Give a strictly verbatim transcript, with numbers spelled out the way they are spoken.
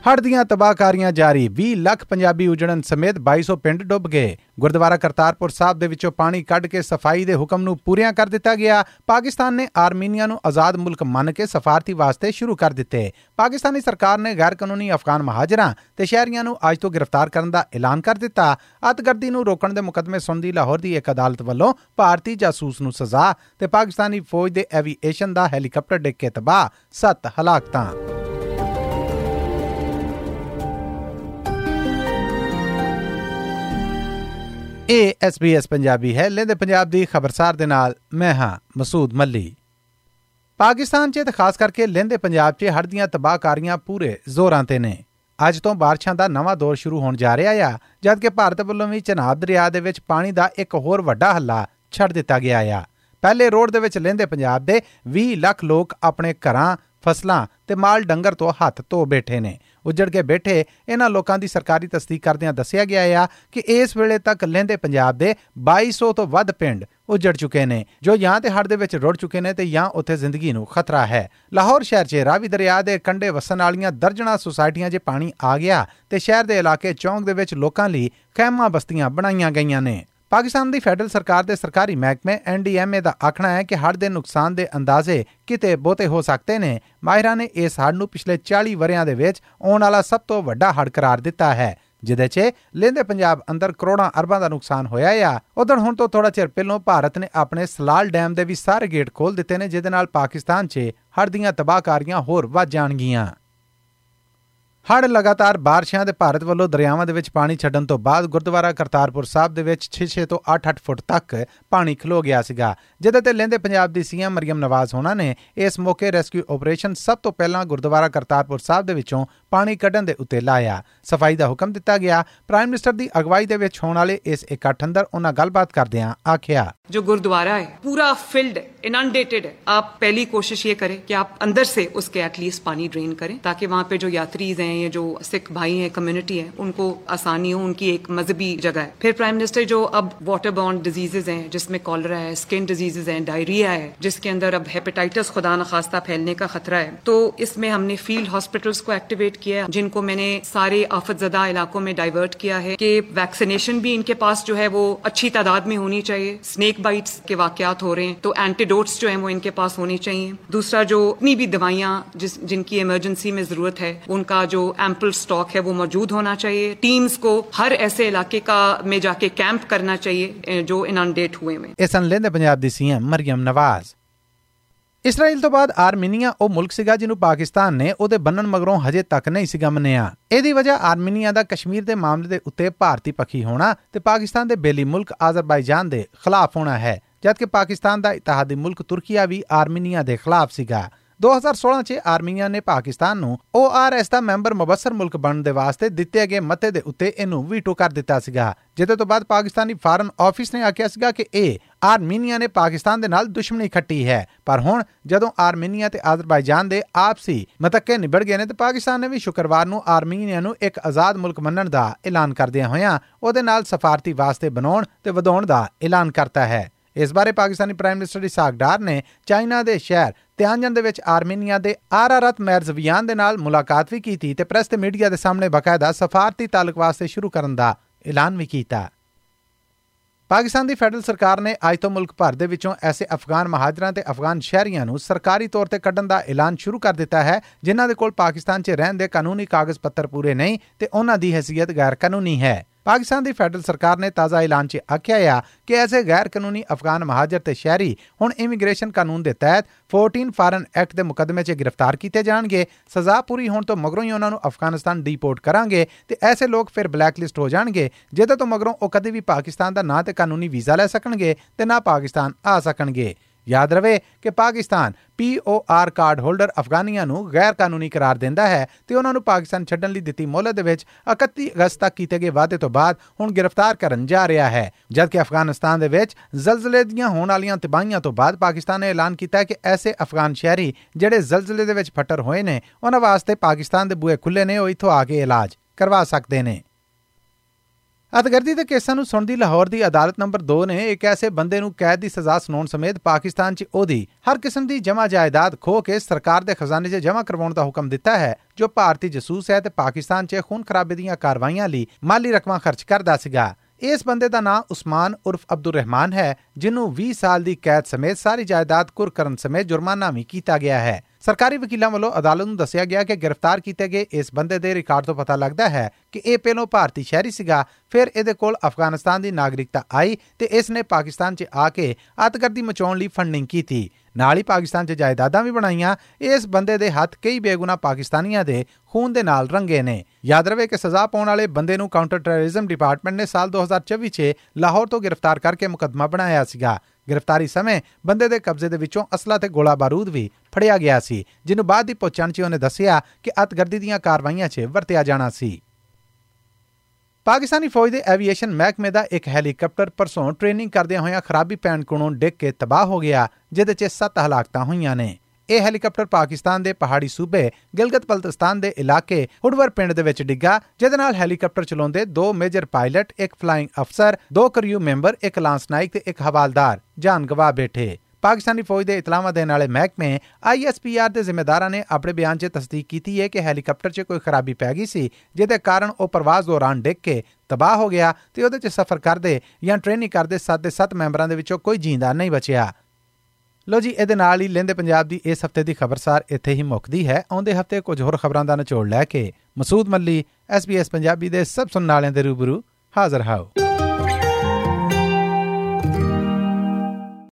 हड़ ਦੀਆਂ ਤਬਾਹਕਾਰੀਆਂ ਜਾਰੀ। ਵੀਹ ਲੱਖ ਪੰਜਾਬੀ ਉਜੜਨ ਸਮੇਤ ਬਾਈ ਸੌ ਪਿੰਡ ਡੁੱਬ ਗਏ। ਗੁਰਦੁਆਰਾ ਕਰਤਾਰਪੁਰ ਸਾਹਿਬ ਦੇ ਵਿੱਚੋਂ ਪਾਣੀ ਕੱਢ ਕੇ ਸਫਾਈ ਦੇ ਹੁਕਮ ਨੂੰ ਪੂਰੀਆਂ ਕਰ ਦਿੱਤਾ ਗਿਆ। ਪਾਕਿਸਤਾਨ ਨੇ ਆਰਮੀਨੀਆ ਨੂੰ ਆਜ਼ਾਦ ਮੁਲਕ ਮੰਨ ਕੇ ਸਫਾਰਤੀ ਵਾਸਤੇ ਸ਼ੁਰੂ ਕਰ ਦਿੱਤੇ। ਪਾਕਿਸਤਾਨੀ ਸਰਕਾਰ ਨੇ ਗੈਰ ਕਾਨੂੰਨੀ ਅਫਗਾਨ ਮਹਾਜਰਾਂ ਤੇ ਸ਼ਹਿਰੀਆਂ ਨੂੰ ਅੱਜ ਤੋਂ ਗ੍ਰਿਫਤਾਰ ਕਰਨ ਦਾ ਐਲਾਨ ਕਰ ਦਿੱਤਾ। ਅੱਤਗਰਦੀ ਨੂੰ ਰੋਕਣ ਦੇ ਮੁਕੱਦਮੇ ਸੁਣਦੀ ਲਾਹੌਰ ਦੀ ਇੱਕ ਅਦਾਲਤ ਵੱਲੋਂ ਭਾਰਤੀ ਜਾਸੂਸ ਨੂੰ ਸਜ਼ਾ ਤੇ ਪਾਕਿਸਤਾਨੀ ਫੌਜ ਦੇ ਐਵੀਏਸ਼ਨ ਦਾ ਹੈਲੀਕਾਪਟਰ ਡਿੱਗ ਕੇ ਤਬਾਹ, ਸੱਤ ਹਲਾਕਤਾਂ। ਇਹ ਐਸ ਬੀ ਐਸ ਪੰਜਾਬੀ ਹੈ। ਲਹਿੰਦੇ ਪੰਜਾਬ ਦੀ ਖਬਰਸਾਰ ਦੇ ਨਾਲ ਮੈਂ ਹਾਂ ਮਸੂਦ ਮੱਲੀ। ਪਾਕਿਸਤਾਨ 'ਚ ਤੇ ਖਾਸ ਕਰਕੇ ਲਹਿੰਦੇ ਪੰਜਾਬ 'ਚ ਹੜ੍ਹ ਦੀਆਂ ਤਬਾਹਕਾਰੀਆਂ ਪੂਰੇ ਜ਼ੋਰਾਂ ਤੇ ਨੇ। ਅੱਜ ਤੋਂ ਬਾਰਿਸ਼ਾਂ ਦਾ ਨਵਾਂ ਦੌਰ ਸ਼ੁਰੂ ਹੋਣ ਜਾ ਰਿਹਾ ਆ, ਜਦਕਿ ਭਾਰਤ ਵੱਲੋਂ ਵੀ ਚਨਾਬ ਦਰਿਆ ਦੇ ਵਿੱਚ ਪਾਣੀ ਦਾ ਇੱਕ ਹੋਰ ਵੱਡਾ ਹੱਲਾ ਛੱਡ ਦਿੱਤਾ ਗਿਆ ਆ। ਪਹਿਲੇ ਰੋਡ ਦੇ ਵਿੱਚ ਲਹਿੰਦੇ ਪੰਜਾਬ ਦੇ ਵੀਹ ਲੱਖ ਲੋਕ ਆਪਣੇ ਘਰਾਂ, ਫਸਲਾਂ ਤੇ ਮਾਲ ਡੰਗਰ ਤੋਂ ਹੱਥ ਧੋ ਬੈਠੇ ਨੇ। ਉੱਜੜ ਕੇ ਬੈਠੇ ਇਹਨਾਂ ਲੋਕਾਂ ਦੀ ਸਰਕਾਰੀ ਤਸਦੀਕ ਕਰਦਿਆਂ ਦੱਸਿਆ ਗਿਆ ਆ ਕਿ ਇਸ ਵੇਲੇ ਤੱਕ ਲਹਿੰਦੇ ਪੰਜਾਬ ਦੇ ਬਾਈ ਸੌ ਤੋਂ ਵੱਧ ਪਿੰਡ ਉੱਜੜ ਚੁੱਕੇ ਨੇ, ਜੋ ਜਾਂ ਤੇ ਹੜ੍ਹ ਦੇ ਵਿੱਚ ਰੁੜ ਚੁੱਕੇ ਨੇ ਤੇ ਜਾਂ ਉੱਥੇ ਜ਼ਿੰਦਗੀ ਨੂੰ ਖਤਰਾ ਹੈ। ਲਾਹੌਰ ਸ਼ਹਿਰ 'ਚ ਰਾਵੀ ਦਰਿਆ ਦੇ ਕੰਢੇ ਵਸਣ ਵਾਲੀਆਂ ਦਰਜਨਾਂ ਸੁਸਾਇਟੀਆਂ 'ਚ ਪਾਣੀ ਆ ਗਿਆ ਤੇ ਸ਼ਹਿਰ ਦੇ ਇਲਾਕੇ ਚੌਂਕ ਦੇ ਵਿੱਚ ਲੋਕਾਂ ਲਈ ਖੈਮਾ ਬਸਤੀਆਂ ਬਣਾਈਆਂ ਗਈਆਂ ਨੇ। ਪਾਕਿਸਤਾਨ ਦੀ ਫੈਡਰਲ ਸਰਕਾਰ ਦੇ ਸਰਕਾਰੀ ਮਹਿਕਮੇ ਐਨ ਡੀ ਐਮ ਏ ਦਾ ਆਖਣਾ ਹੈ ਕਿ ਹੜ੍ਹ ਦੇ ਨੁਕਸਾਨ ਦੇ ਅੰਦਾਜ਼ੇ ਕਿਤੇ ਬਹੁਤੇ ਹੋ ਸਕਦੇ ਨੇ। ਮਾਹਿਰਾਂ ਨੇ ਇਸ ਹੜ੍ਹ ਨੂੰ ਪਿਛਲੇ ਚਾਲੀ ਵਰ੍ਹਿਆਂ ਦੇ ਵਿੱਚ ਆਉਣ ਵਾਲਾ ਸਭ ਤੋਂ ਵੱਡਾ ਹੜ੍ਹ ਕਰਾਰ ਦਿੱਤਾ ਹੈ, ਜਿਹਦੇ 'ਚ ਲਹਿੰਦੇ ਪੰਜਾਬ ਅੰਦਰ ਕਰੋੜਾਂ ਅਰਬਾਂ ਦਾ ਨੁਕਸਾਨ ਹੋਇਆ ਆ। ਉਧਰ ਹੁਣ ਤੋਂ ਥੋੜਾ ਚਿਰ ਪਹਿਲਾਂ ਭਾਰਤ ਨੇ ਆਪਣੇ ਸਲਾਲ ਡੈਮ ਦੇ ਵੀ ਸਾਰੇ ਗੇਟ ਖੋਲ ਦਿੱਤੇ ਨੇ, ਜਿਹਦੇ ਨਾਲ ਪਾਕਿਸਤਾਨ 'ਚ ਹੜ੍ਹ ਦੀਆਂ ਤਬਾਹਕਾਰੀਆਂ ਹੋਰ ਵੱਧ ਜਾਣਗੀਆਂ। ਹੜ੍ਹ ਲਗਾਤਾਰ ਬਾਰਿਸ਼ਾਂ ਦੇ ਭਾਰਤ ਵੱਲੋਂ ਦਰਿਆਵਾਂ ਦੇ ਵਿੱਚ ਪਾਣੀ ਛੱਡਣ ਤੋਂ ਬਾਅਦ ਗੁਰਦੁਆਰਾ ਕਰਤਾਰਪੁਰ ਸਾਹਿਬ ਦੇ ਵਿੱਚ ਛੇ ਛੇ ਤੋਂ ਅੱਠ ਅੱਠ ਫੁੱਟ ਤੱਕ ਪਾਣੀ ਖਲੋ ਗਿਆ ਸੀਗਾ, ਜਿਹਦੇ ਤੇ ਲਹਿੰਦੇ ਪੰਜਾਬ ਦੀ ਸੀਐਮ ਮਰੀਮ ਨਵਾਜ਼ ਹੋਣਾ ਨੇ ਇਸ ਮੌਕੇ ਰੈਸਕਿਊ ਆਪਰੇਸ਼ਨ ਸਭ ਤੋਂ ਪਹਿਲਾਂ ਗੁਰਦੁਆਰਾ ਕਰਤਾਰਪੁਰ ਸਾਹਿਬ ਦੇ ਵਿੱਚੋਂ ਪਾਣੀ ਕੱਢਣ ਦੇ ਉੱਤੇ ਲਾਇਆ। ਸਫਾਈ ਦਾ ਹੁਕਮ ਦਿੱਤਾ ਗਿਆ। ਪ੍ਰਾਈਮ ਮਿਨਿਸਟਰ ਦੀ ਅਗਵਾਈ ਦੇ ਵਿੱਚ ਹੋਣ ਵਾਲੇ ਇਸ ਇਕੱਠ ਅੰਦਰ ਉਹਨਾਂ ਗੱਲਬਾਤ ਕਰਦਿਆਂ ਆਖਿਆ, जो गुरुद्वारा है पूरा फिल्ड इनंडेटेड है, आप पहली कोशिश ये करें कि आप अंदर से उसके एटलीस्ट पानी ड्रेन करें, ताकि वहाँ पे जो यात्रीज हैं, ये जो सिख भाई हैं, कम्युनिटी है, उनको आसानी हो। उनकी एक मजहबी जगह है। फिर प्राइम मिनिस्टर जो अब वाटर बॉर्न डिजीजेज हैं, जिसमें कॉलरा है, स्किन डिजीजेज हैं, डायरिया है, जिसके अंदर अब हेपेटाइटिस खुदा न खास्ता फैलने का खतरा है, तो इसमें हमने फील्ड हॉस्पिटल्स को एक्टिवेट किया है, जिनको मैंने सारे आफतजदा इलाकों में डाइवर्ट किया है कि वैक्सीनेशन भी इनके पास जो है वो अच्छी तादाद में होनी चाहिए। स्नेक बाइट्स के वाकयात हो रहे हैं तो एंटीडोट्स जो हैं वो इनके पास होनी चाहिए। दूसरा, जो इतनी भी दवाइयाँ जिस जिनकी इमरजेंसी में जरूरत है, उनका जो एम्पल स्टॉक है वो मौजूद होना चाहिए। टीम्स को हर ऐसे इलाके का में जाके कैंप करना चाहिए जो इनंडेट हुए में। इस लहंदे पंजाब दी सीएम मरियम नवाज। ਇਸਰਾਈਲ ਤੋਂ ਬਾਅਦ ਆਰਮੀਨੀਆ ਉਹ ਮੁਲਕ ਸੀਗਾ ਜਿਹਨੂੰ ਪਾਕਿਸਤਾਨ ਨੇ ਉਹਦੇ ਬੰਨਣ ਮਗਰੋਂ ਹਜੇ ਤੱਕ ਨਹੀਂ ਸੀਗਾ ਮੰਨਿਆ। ਇਹਦੀ ਵਜ੍ਹਾ ਆਰਮੀਨੀਆ ਦਾ ਕਸ਼ਮੀਰ ਦੇ ਮਾਮਲੇ ਦੇ ਉੱਤੇ ਭਾਰਤੀ ਪੱਖੀ ਹੋਣਾ ਤੇ ਪਾਕਿਸਤਾਨ ਦੇ ਬੇਲੀ ਮੁਲਕ ਆਜ਼ਰਬਾਈਜਾਨ ਦੇ ਖਿਲਾਫ ਹੋਣਾ ਹੈ, ਜਦਕਿ ਪਾਕਿਸਤਾਨ ਦਾ ਇਤਿਹਾਦੀ ਮੁਲਕ ਤੁਰਕੀਆ ਵੀ ਆਰਮੀਨੀਆ ਦੇ ਖਿਲਾਫ ਸੀਗਾ। ਦੋ ਹਜ਼ਾਰ ਸੋਲਾਂ 'ਚ ਆਰਮੀਨੀਆ ਨੇ ਪਾਕਿਸਤਾਨ ਨੂੰ ਓ ਆਰ ਐਸ ਦਾ ਮੈਂਬਰ ਮੁਬੱਸਰ ਮੁਲਕ ਬਣਨ ਦੇ ਵਾਸਤੇ ਦਿੱਤੇ ਗਏ ਮਤੇ ਦੇ ਉੱਤੇ ਇਹਨੂੰ ਵੀਟੋ ਕਰ ਦਿੱਤਾ ਸੀਗਾ, ਜਿਹਦੇ ਤੋਂ ਬਾਅਦ ਪਾਕਿਸਤਾਨੀ ਫਾਰਨ ਆਫਿਸ ਨੇ ਆਖਿਆ ਸੀਗਾ ਕਿ ਇਹ ਆਰਮੀਨੀਆ ਨੇ ਪਾਕਿਸਤਾਨ ਦੇ ਨਾਲ ਦੁਸ਼ਮਣੀ ਖੱਟੀ ਹੈ। ਪਰ ਹੁਣ ਜਦੋਂ ਆਰਮੀਨੀਆ ਤੇ ਆਜ਼ਰਬਾਈਜਾਨ ਦੇ ਆਪਸੀ ਮਤੱਕੇ ਨਿਬੜ ਗਏ ਨੇ ਤੇ ਪਾਕਿਸਤਾਨ ਨੇ ਵੀ ਸ਼ੁੱਕਰਵਾਰ ਨੂੰ ਆਰਮੀਨੀਆ ਨੂੰ ਇੱਕ ਆਜ਼ਾਦ ਮੁਲਕ ਮੰਨਣ ਦਾ ਐਲਾਨ ਕਰਦਿਆਂ ਹੋਇਆਂ ਉਹਦੇ ਨਾਲ ਸਫਾਰਤੀ ਵਾਸਤੇ ਬਣਾਉਣ ਤੇ ਵਧਾਉਣ ਦਾ ਐਲਾਨ ਕਰਤਾ ਹੈ। ਇਸ ਬਾਰੇ ਪਾਕਿਸਤਾਨੀ ਪ੍ਰਾਈਮ ਮਿਨਿਸਟਰ ਇਸਾਕ ਡਾਰ ਨੇ ਚਾਈਨਾ ਦੇ ਸ਼ਹਿਰ ਤਿਆਨਜਨ ਦੇ ਵਿੱਚ ਆਰਮੀਨੀਆ ਦੇ ਆਰਾਰਤ ਮੈਰਜ਼ਵੀਆਨ ਦੇ ਨਾਲ ਮੁਲਾਕਾਤ ਵੀ ਕੀਤੀ ਤੇ ਪ੍ਰੈਸ ਤੇ ਮੀਡੀਆ ਦੇ ਸਾਹਮਣੇ ਬਾਕਾਇਦਾ ਸਫਾਰਤੀ ਤਾਲੁਕ ਵਾਸਤੇ ਸ਼ੁਰੂ ਕਰਨ ਦਾ ਐਲਾਨ ਵੀ ਕੀਤਾ। ਪਾਕਿਸਤਾਨ ਦੀ ਫੈਡਰਲ ਸਰਕਾਰ ਨੇ ਅੱਜ ਤੋਂ ਮੁਲਕ ਭਰ ਦੇ ਵਿੱਚੋਂ ਐਸੇ ਅਫਗਾਨ ਮਹਾਜਰਾਂ ਤੇ ਅਫਗਾਨ ਸ਼ਹਿਰੀਆਂ ਨੂੰ ਸਰਕਾਰੀ ਤੌਰ ਤੇ ਕੱਢਣ ਦਾ ਐਲਾਨ ਸ਼ੁਰੂ ਕਰ ਦਿੱਤਾ ਹੈ, ਜਿਨ੍ਹਾਂ ਦੇ ਕੋਲ ਪਾਕਿਸਤਾਨ 'ਚ ਰਹਿਣ ਦੇ ਕਾਨੂੰਨੀ ਕਾਗਜ਼ ਪੱਤਰ ਪੂਰੇ ਨਹੀਂ ਤੇ ਉਹਨਾਂ ਦੀ ਹੈਸੀਅਤ ਗੈਰ ਕਾਨੂੰਨੀ ਹੈ। ਪਾਕਿਸਤਾਨ ਦੀ ਫੈਡਰਲ ਸਰਕਾਰ ਨੇ ਤਾਜ਼ਾ ਐਲਾਨ 'ਚ ਆਖਿਆ ਆ ਕਿ ਐਸੇ ਗੈਰ ਕਾਨੂੰਨੀ ਅਫਗਾਨ ਮਹਾਜਰ ਤੇ ਸ਼ਹਿਰੀ ਹੁਣ ਇਮੀਗ੍ਰੇਸ਼ਨ ਕਾਨੂੰਨ ਦੇ ਤਹਿਤ ਚੌਦਾਂ ਫਾਰਨ ਐਕਟ ਦੇ ਮੁਕੱਦਮੇ 'ਚ ਗ੍ਰਿਫਤਾਰ ਕੀਤੇ ਜਾਣਗੇ। ਸਜ਼ਾ ਪੂਰੀ ਹੋਣ ਤੋਂ ਮਗਰੋਂ ਹੀ ਉਹਨਾਂ ਨੂੰ ਅਫਗਾਨਿਸਤਾਨ ਡੀਪੋਰਟ ਕਰਾਂਗੇ ਤੇ ਐਸੇ ਲੋਕ ਫਿਰ ਬਲੈਕ ਲਿਸਟ ਹੋ ਜਾਣਗੇ, ਜਿਹਦੇ ਤੋਂ ਮਗਰੋਂ ਉਹ ਕਦੇ ਵੀ ਪਾਕਿਸਤਾਨ ਦਾ ਨਾ ਤੇ ਕਾਨੂੰਨੀ ਵੀਜ਼ਾ ਲੈ ਸਕਣਗੇ ਤੇ ਨਾ ਪਾਕਿਸਤਾਨ ਆ ਸਕਣਗੇ। ਯਾਦ ਰਵੇ ਕਿ Pakistan P O R card holder ਅਫਗਾਨੀਆਂ ਨੂੰ ਗੈਰ ਕਾਨੂੰਨੀ ਕਰਾਰ ਦਿੰਦਾ ਹੈ ਤੇ ਉਹਨਾਂ ਨੂੰ ਪਾਕਿਸਤਾਨ ਛੱਡਣ ਲਈ ਦਿੱਤੀ ਮੋਹਲਤ ਦੇ ਵਿੱਚ ਇਕੱਤੀ ਅਗਸਤ ਤੱਕ ਕੀਤੇ ਗਏ ਵਾਅਦੇ ਤੋਂ ਬਾਅਦ ਹੁਣ ਗ੍ਰਿਫਤਾਰ ਕਰਨ ਜਾ ਰਿਹਾ ਹੈ। ਜਦਕਿ ਅਫਗਾਨਿਸਤਾਨ ਦੇ ਵਿੱਚ ਜ਼ਲਜ਼ਲੇ ਦੀਆਂ ਹੋਣ ਵਾਲੀਆਂ ਤਬਾਹੀਆਂ ਤੋਂ ਬਾਅਦ ਪਾਕਿਸਤਾਨ ਨੇ ਐਲਾਨ ਕੀਤਾ ਕਿ ਐਸੇ ਅਫਗਾਨ ਸ਼ਹਿਰੀ ਜਿਹੜੇ ਜ਼ਲਜ਼ਲੇ ਦੇ ਵਿੱਚ ਫੱਟਰ ਹੋਏ ਨੇ ਉਹਨਾਂ ਵਾਸਤੇ ਪਾਕਿਸਤਾਨ ਦੇ ਬੂਹੇ ਖੁੱਲੇ ਨੇ, ਉਹ ਇੱਥੋਂ ਆ ਕੇ ਇਲਾਜ ਕਰਵਾ ਸਕਦੇ ਨੇ। ਅਤਗਰਦੀ ਦੇ ਕੇਸਾਂ ਨੂੰ ਸੁਣਦੀ ਲਾਹੌਰ ਦੀ ਅਦਾਲਤ ਨੰਬਰ ਦੋ ਨੇ ਇੱਕ ਐਸੇ ਬੰਦੇ ਨੂੰ ਕੈਦ ਦੀ ਸਜ਼ਾ ਸੁਣਾਉਣ ਸਮੇਤ ਪਾਕਿਸਤਾਨ 'ਚ ਉਹਦੀ ਹਰ ਕਿਸਮ ਦੀ ਜਮ੍ਹਾਂ ਜਾਇਦਾਦ ਖੋਹ ਕੇ ਸਰਕਾਰ ਦੇ ਖਜ਼ਾਨੇ 'ਚ ਜਮ੍ਹਾਂ ਕਰਵਾਉਣ ਦਾ ਹੁਕਮ ਦਿੱਤਾ ਹੈ, ਜੋ ਭਾਰਤੀ ਜਸੂਸ ਹੈ ਤੇ ਪਾਕਿਸਤਾਨ 'ਚ ਖੂਨ ਖਰਾਬੇ ਦੀਆਂ ਕਾਰਵਾਈਆਂ ਲਈ ਮਾਲੀ ਰਕਮਾਂ ਖਰਚ ਕਰਦਾ ਸੀਗਾ। ਇਸ ਬੰਦੇ ਦਾ ਨਾਂ ਉਸਮਾਨ ਉਰਫ ਅਬਦੁਰ ਰਹਿਮਾਨ ਹੈ, ਜਿਹਨੂੰ ਵੀਹ ਸਾਲ ਦੀ ਕੈਦ ਸਮੇਤ ਸਾਰੀ ਜਾਇਦਾਦ ਕੁਰ ਕਰਨ ਸਮੇਤ ਜੁਰਮਾਨਾ ਵੀ ਕੀਤਾ ਗਿਆ ਹੈ। ਸਰਕਾਰੀ ਵਕੀਲਾਂ ਵੱਲੋਂ ਅਦਾਲਤ ਨੂੰ ਦੱਸਿਆ ਗਿਆ ਕਿ ਗ੍ਰਿਫਤਾਰ ਕੀਤੇ ਗਏ ਇਸ ਬੰਦੇ ਦੇ ਰਿਕਾਰਡ ਤੋਂ ਪਤਾ ਲੱਗਦਾ ਹੈ ਕਿ ਇਹ ਪਹਿਲੋਂ ਭਾਰਤੀ ਸ਼ਹਿਰੀ ਸੀਗਾ, ਫਿਰ ਇਹਦੇ ਕੋਲ ਅਫਗਾਨਿਸਤਾਨ ਦੀ ਨਾਗਰਿਕਤਾ ਆਈ ਤੇ ਇਸ ਨੇ ਪਾਕਿਸਤਾਨ 'ਚ ਆ ਕੇ ਅਤਗਰਦੀ ਮਚਾਉਣ ਲਈ ਫੰਡਿੰਗ ਕੀਤੀ। ਨਾਲ ਹੀ ਪਾਕਿਸਤਾਨ 'ਚ ਜਾਇਦਾਦਾਂ ਵੀ ਬਣਾਈਆਂ। ਇਸ ਬੰਦੇ ਦੇ ਹੱਥ ਕਈ ਬੇਗੁਨਾਹ ਪਾਕਿਸਤਾਨੀਆਂ ਦੇ ਖੂਨ ਦੇ ਨਾਲ ਰੰਗੇ ਨੇ। ਯਾਦ ਰਵੇ ਕਿ ਸਜ਼ਾ ਪਾਉਣ ਵਾਲੇ ਬੰਦੇ ਨੂੰ ਕਾਊਂਟਰ ਟੈਰਰਿਜ਼ਮ ਡਿਪਾਰਟਮੈਂਟ ਨੇ ਸਾਲ ਦੋ ਹਜ਼ਾਰ ਚੌਵੀ 'ਚ ਲਾਹੌਰ ਤੋਂ ਗ੍ਰਿਫਤਾਰ ਕਰਕੇ ਮੁਕੱਦਮਾ ਬਣਾਇਆ ਸੀਗਾ। ਗ੍ਰਿਫਤਾਰੀ ਸਮੇਂ ਬੰਦੇ ਦੇ ਕਬਜ਼ੇ ਦੇ ਵਿੱਚੋਂ ਅਸਲਾ ਤੇ ਗੋਲਾ ਬਾਰੂਦ ਵੀ ਫੜਿਆ ਗਿਆ ਸੀ, ਜਿਹਨੂੰ ਬਾਅਦ ਦੀ ਪੁੱਛਣ 'ਚ ਉਹਨੇ ਦੱਸਿਆ ਕਿ ਅਤਗਰਦੀ ਦੀਆਂ ਕਾਰਵਾਈਆਂ 'ਚ ਵਰਤਿਆ ਜਾਣਾ ਸੀ। ਪਾਕਿਸਤਾਨੀ ਫੌਜ ਦੇ ਐਵੀਏਸ਼ਨ ਮਹਿਕਮੇ ਦਾ ਇੱਕ ਹੈਲੀਕਾਪਟਰ ਪਰਸੋਂ ਟ੍ਰੇਨਿੰਗ ਕਰਦਿਆਂ ਹੋਇਆਂ ਖਰਾਬੀ ਪੈਣ ਕੋਲੋਂ ਡਿੱਗ ਕੇ ਤਬਾਹ ਹੋ ਗਿਆ, ਜਿਹਦੇ 'ਚ ਸੱਤ ਹਲਾਕਤਾਂ ਹੋਈਆਂ ਨੇ। ਇਹ ਹੈਲੀਕਾਪਟਰ ਪਾਕਿਸਤਾਨ ਦੇ ਪਹਾੜੀ ਸੂਬੇ ਗਿਲਗਿਤ ਬਲਤਿਸਤਾਨ ਦੇ ਇਲਾਕੇ ਹੁਡਵਰ ਪਿੰਡ ਦੇ ਵਿੱਚ ਡਿੱਗਾ, ਜਿਹਦੇ ਨਾਲ ਹੈਲੀਕਾਪਟਰ ਚਲਾਉਂਦੇ ਦੋ ਮੇਜਰ ਪਾਇਲਟ, ਇੱਕ ਫਲਾਈਂਗ ਅਫਸਰ, ਦੋ ਕਰਿਊ ਮੈਂਬਰ, ਇੱਕ ਲਾਂਸ ਨਾਇਕ ਤੇ ਇੱਕ ਹਵਾਲਦਾਰ ਜਾਨ ਗਵਾ ਬੈਠੇ। ਪਾਕਿਸਤਾਨੀ ਫੌਜ ਦੇ ਇਤਲਾਹਾਂ ਦੇਣ ਵਾਲੇ ਮਹਿਕਮੇ ਆਈ ਐਸ ਪੀ ਆਰ ਦੇ ਜ਼ਿੰਮੇਦਾਰਾਂ ਨੇ ਆਪਣੇ ਬਿਆਨ 'ਚ ਤਸਦੀਕ ਕੀਤੀ ਹੈ ਕਿ ਹੈਲੀਕਾਪਟਰ 'ਚ ਕੋਈ ਖਰਾਬੀ ਪੈ ਗਈ ਸੀ, ਜਿਹਦੇ ਕਾਰਨ ਉਹ ਪ੍ਰਵਾਜ਼ ਦੌਰਾਨ ਡਿੱਗ ਕੇ ਤਬਾਹ ਹੋ ਗਿਆ ਤੇ ਉਹਦੇ 'ਚ ਸਫ਼ਰ ਕਰਦੇ ਜਾਂ ਟ੍ਰੇਨਿੰਗ ਕਰਦੇ ਸੱਤ ਦੇ ਸੱਤ ਮੈਂਬਰਾਂ ਦੇ ਵਿੱਚੋਂ ਕੋਈ ਜਿੰਦਾ ਨਹੀਂ ਬਚਿਆ। ਲੋ ਜੀ, ਇਹਦੇ ਨਾਲ ਹੀ ਲਹਿੰਦੇ ਪੰਜਾਬ ਦੀ ਇਸ ਹਫ਼ਤੇ ਦੀ ਖਬਰਸਾਰ ਇੱਥੇ ਹੀ ਮੁੱਕਦੀ ਹੈ। ਆਉਂਦੇ ਹਫ਼ਤੇ ਕੁਝ ਹੋਰ ਖਬਰਾਂ ਦਾ ਨਿਚੋੜ ਲੈ ਕੇ ਮਸੂਦ ਮੱਲੀ ਐਸ ਬੀ ਐਸ ਪੰਜਾਬੀ ਦੇ ਸਭ ਸੁਣਨ ਵਾਲਿਆਂ ਦੇ ਰੂਬਰੂ ਹਾਜ਼ਰ ਹਾਓ।